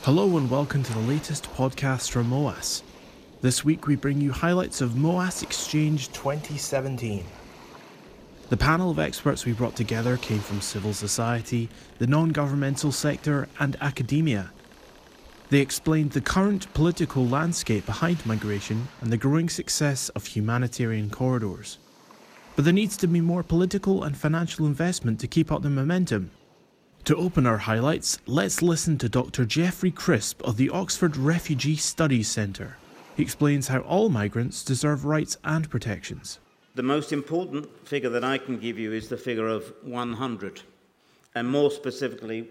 Hello and welcome to the latest podcast from MOAS. This week we bring you highlights of MOAS Exchange 2017. The panel of experts we brought together came from civil society, the non-governmental sector and academia. They explained the current political landscape behind migration and the growing success of humanitarian corridors. But there needs to be more political and financial investment to keep up the momentum. To open our highlights, let's listen to Dr. Geoffrey Crisp of the Oxford Refugee Studies Centre. He explains how all migrants deserve rights and protections. The most important figure that I can give you is the figure of 100, and more specifically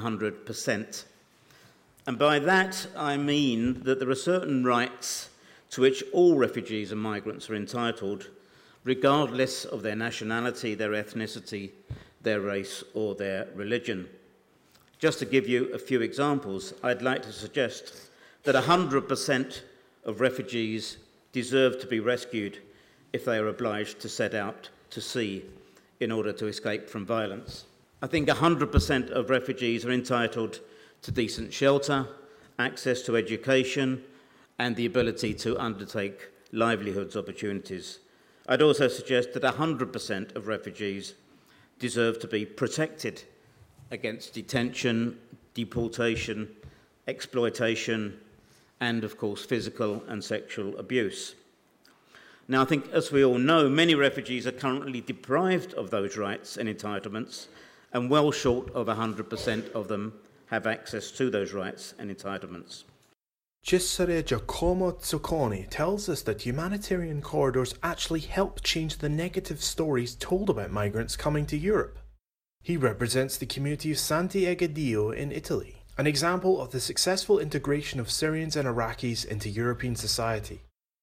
100%. And by that I mean that there are certain rights to which all refugees and migrants are entitled, regardless of their nationality, their ethnicity, their race or their religion. Just to give you a few examples, I'd like to suggest that 100% of refugees deserve to be rescued if they are obliged to set out to sea in order to escape from violence. I think 100% of refugees are entitled to decent shelter, access to education, and the ability to undertake livelihoods opportunities. I'd also suggest that 100% of refugees deserve to be protected against detention, deportation, exploitation, and of course physical and sexual abuse. Now I think, as we all know, many refugees are currently deprived of those rights and entitlements, and well short of 100% of them have access to those rights and entitlements. Cesare Giacomo Zucconi tells us that humanitarian corridors actually help change the negative stories told about migrants coming to Europe. He represents the community of Sant'Egidio in Italy, an example of the successful integration of Syrians and Iraqis into European society.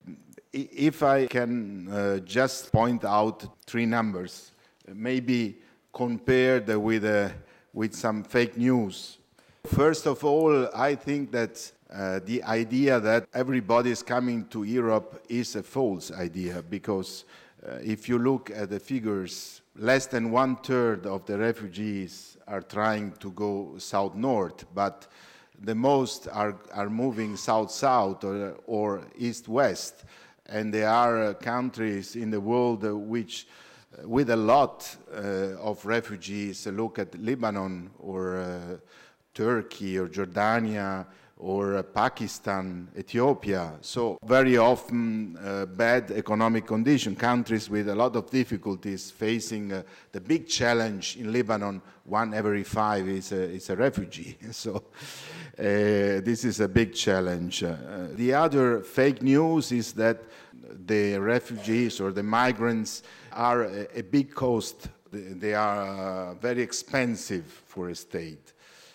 If I can just point out three numbers, maybe compared with some fake news. First of all, I think that the idea that everybody is coming to Europe is a false idea, because if you look at the figures, less than 1/3 of the refugees are trying to go south-north, but the most are moving south-south or east-west. And there are countries in the world which, with a lot of refugees, look at Lebanon or Turkey or Jordania or Pakistan, Ethiopia. So very often bad economic condition, countries with a lot of difficulties facing the big challenge in Lebanon. 1 every 5 is a refugee. So this is a big challenge. The other fake news is that the refugees or the migrants are a big cost. They are very expensive for a state.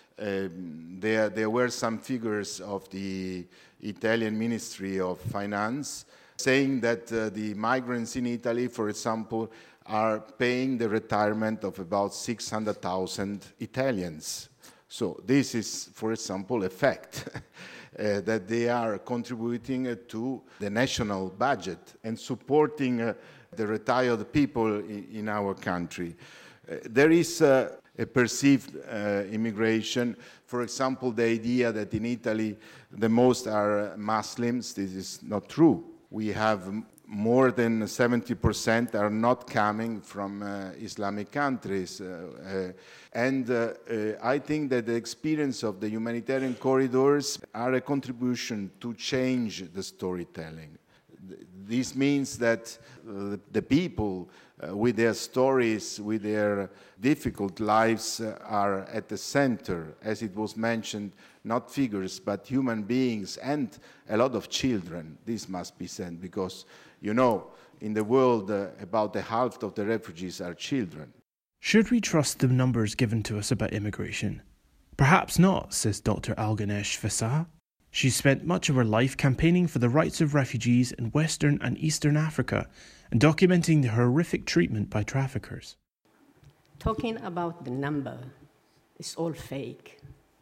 There were some figures of the Italian Ministry of Finance saying that the migrants in Italy, for example, are paying the retirement of about 600,000 Italians. So this is, for example, a fact that they are contributing to the national budget and supporting the retired people in our country. There is a perceived immigration. For example, the idea that in Italy the most are Muslims. This is not true. We have more than 70% are not coming from Islamic countries. And I think that the experience of the humanitarian corridors are a contribution to change the storytelling. This means that the people with their stories, with their difficult lives, are at the center, as it was mentioned, not figures, but human beings and a lot of children. This must be said, because, you know, in the world, about the half of the refugees are children. Should we trust the numbers given to us about immigration? Perhaps not, says Dr. Alganesh Fassah. She spent much of her life campaigning for the rights of refugees in Western and Eastern Africa and documenting the horrific treatment by traffickers. Talking about the number is all fake,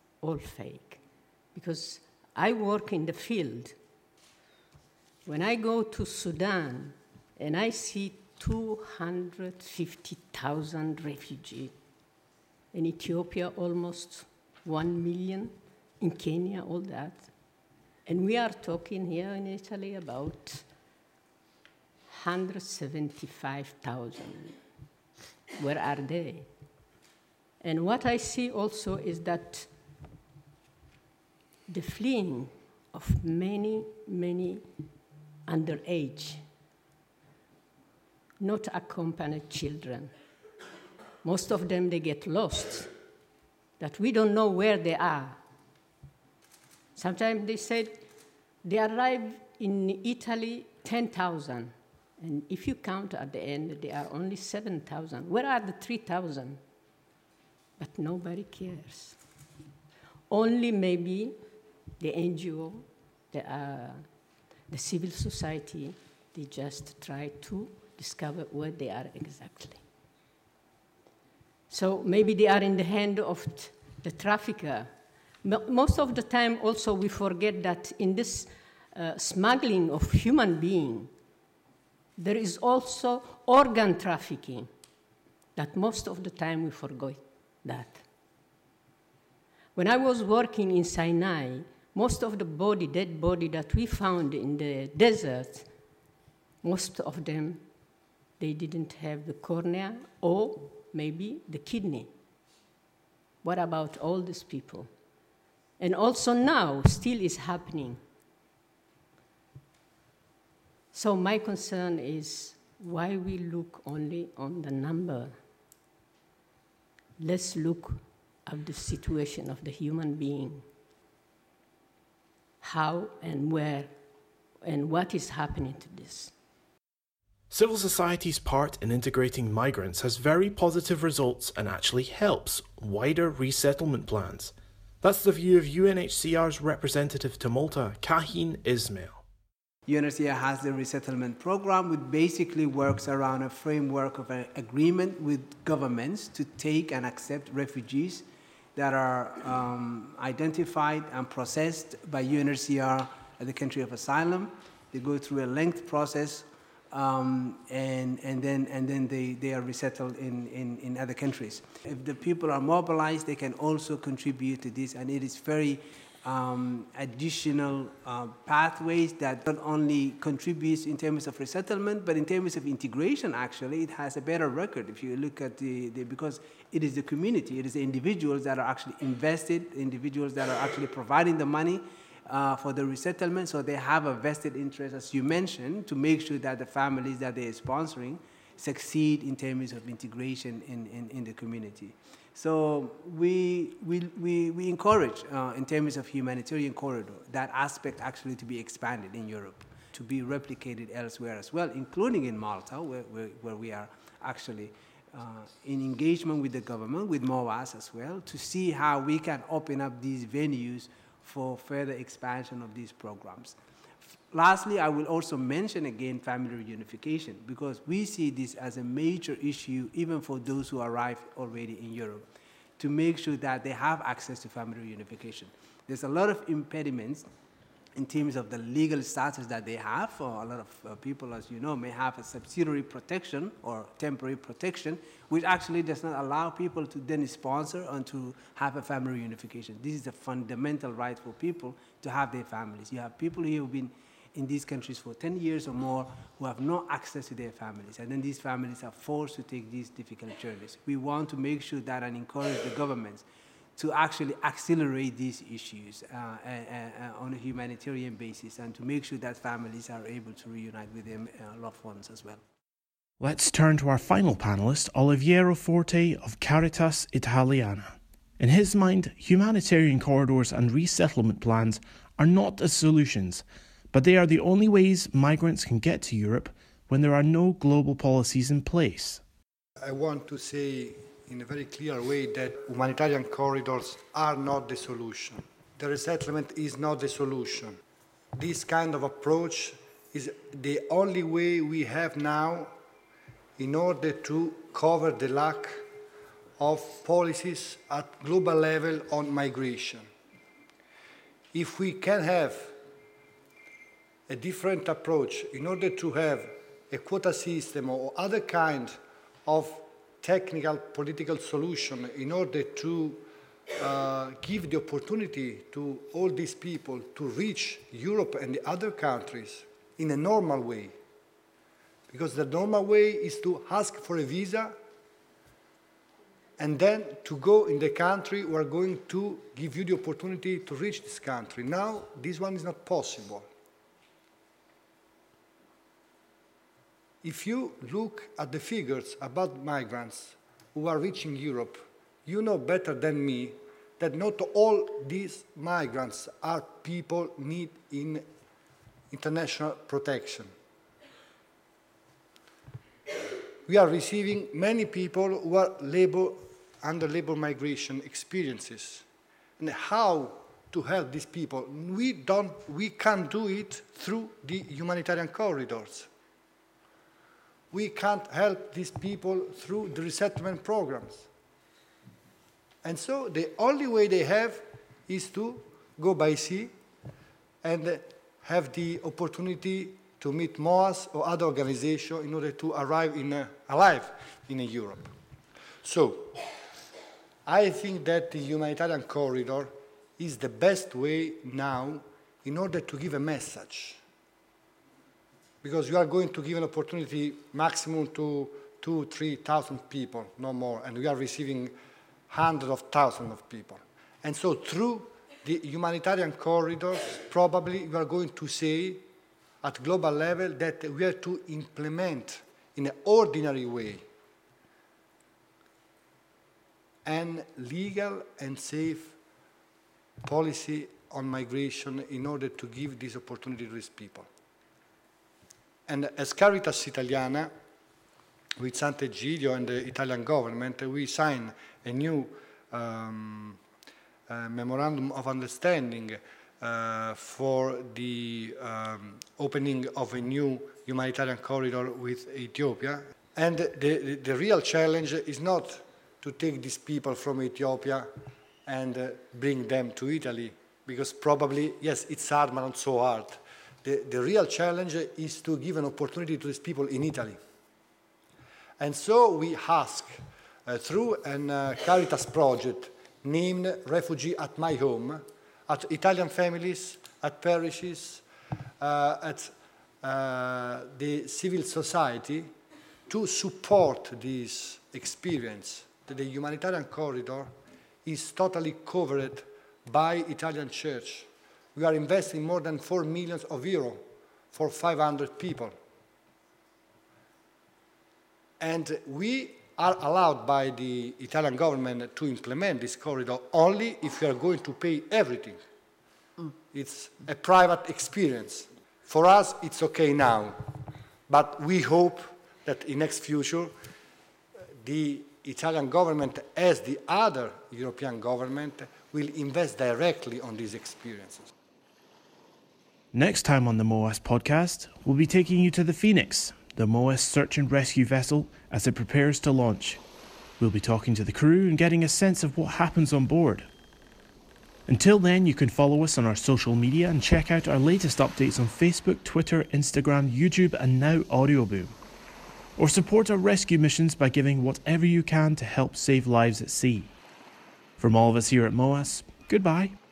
because I work in the field. When I go to Sudan and I see 250,000 refugees, in Ethiopia almost 1 million, in Kenya, all that. And we are talking here in Italy about 175,000. Where are they? And what I see also is that the fleeing of many, many underage, not accompanied children. Most of them, they get lost, that we don't know where they are. Sometimes they said they arrive in Italy 10,000, and if you count at the end, they are only 7,000. Where are the 3,000? But nobody cares. Only maybe the NGO, the civil society, they just try to discover where they are exactly. So maybe they are in the hand of the trafficker. Most of the time also we forget that in this smuggling of human being, there is also organ trafficking, that most of the time we forget that. When I was working in Sinai, most of the dead body that we found in the desert, most of them, they didn't have the cornea or maybe the kidney. What about all these people? And also now, still is happening. So my concern is why we look only on the number. Let's look at the situation of the human being. How and where and what is happening to this. Civil society's part in integrating migrants has very positive results and actually helps wider resettlement plans. That's the view of UNHCR's representative to Malta, Kahin Ismail. UNHCR has the resettlement program, which basically works around a framework of an agreement with governments to take and accept refugees that are identified and processed by UNHCR at the country of asylum. They go through a lengthy process, and then they are resettled in other countries. If the people are mobilized, they can also contribute to this, and it is very additional pathways that not only contributes in terms of resettlement, but in terms of integration, actually, it has a better record. If you look at because it is the community, it is the individuals that are actually invested, individuals that are actually providing the money for the resettlement, so they have a vested interest, as you mentioned, to make sure that the families that they're sponsoring succeed in terms of integration in the community. So we encourage, in terms of humanitarian corridor, that aspect actually to be expanded in Europe, to be replicated elsewhere as well, including in Malta, where we are actually in engagement with the government, with MOAS as well, to see how we can open up these venues for further expansion of these programs. Lastly, I will also mention again family reunification, because we see this as a major issue even for those who arrive already in Europe, to make sure that they have access to family reunification. There's a lot of impediments in terms of the legal status that they have. A lot of people, as you know, may have a subsidiary protection or temporary protection, which actually does not allow people to then sponsor and to have a family reunification. This is a fundamental right for people to have their families. You have people who have been in these countries for 10 years or more who have no access to their families, and then these families are forced to take these difficult journeys. We want to make sure that and encourage the governments to actually accelerate these issues on a humanitarian basis, and to make sure that families are able to reunite with their loved ones as well. Let's turn to our final panellist, Oliviero Forte of Caritas Italiana. In his mind, humanitarian corridors and resettlement plans are not the solutions, but they are the only ways migrants can get to Europe when there are no global policies in place. I want to say in a very clear way that humanitarian corridors are not the solution. The resettlement is not the solution. This kind of approach is the only way we have now in order to cover the lack of policies at global level on migration. If we can have a different approach in order to have a quota system or other kind of technical political solution in order to give the opportunity to all these people to reach Europe and the other countries in a normal way. Because the normal way is to ask for a visa and then to go in the country who are going to give you the opportunity to reach this country. Now, this one is not possible. If you look at the figures about migrants who are reaching Europe, you know better than me that not all these migrants are people need in international protection. We are receiving many people who are under labor migration experiences. And how to help these people? We can't do it through the humanitarian corridors. We can't help these people through the resettlement programs. And so the only way they have is to go by sea and have the opportunity to meet MOAS or other organizations in order to arrive alive in Europe. So I think that the humanitarian corridor is the best way now in order to give a message. Because you are going to give an opportunity maximum to 2,000-3,000 people, no more, and we are receiving hundreds of thousands of people. And so through the humanitarian corridors, probably we are going to say at global level that we have to implement in an ordinary way an legal and safe policy on migration in order to give this opportunity to these people. And as Caritas Italiana, with Sant'Egidio and the Italian government, we signed a new memorandum of understanding for the opening of a new humanitarian corridor with Ethiopia. And the real challenge is not to take these people from Ethiopia and bring them to Italy, because probably, yes, it's hard, but not so hard. The real challenge is to give an opportunity to these people in Italy. And so we ask, through a Caritas project named Refugee at My Home, at Italian families, at parishes, at the civil society, to support this experience, that the humanitarian corridor is totally covered by Italian Church. We are investing more than 4 million euros for 500 people. And we are allowed by the Italian government to implement this corridor only if we are going to pay everything. It's a private experience. For us, it's okay now. But we hope that in next future, the Italian government, as the other European government, will invest directly on these experiences. Next time on the MOAS podcast, we'll be taking you to the Phoenix, the MOAS search and rescue vessel, as it prepares to launch. We'll be talking to the crew and getting a sense of what happens on board. Until then, you can follow us on our social media and check out our latest updates on Facebook, Twitter, Instagram, YouTube, and now Audioboom. Or support our rescue missions by giving whatever you can to help save lives at sea. From all of us here at MOAS, goodbye.